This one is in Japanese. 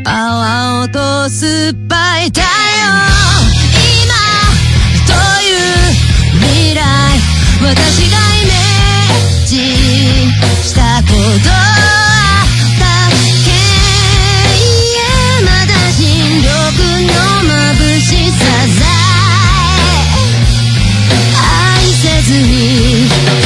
青と酸っぱい太陽今という未来私がイメージしたことはだけまだ新緑の眩しささえ愛せずに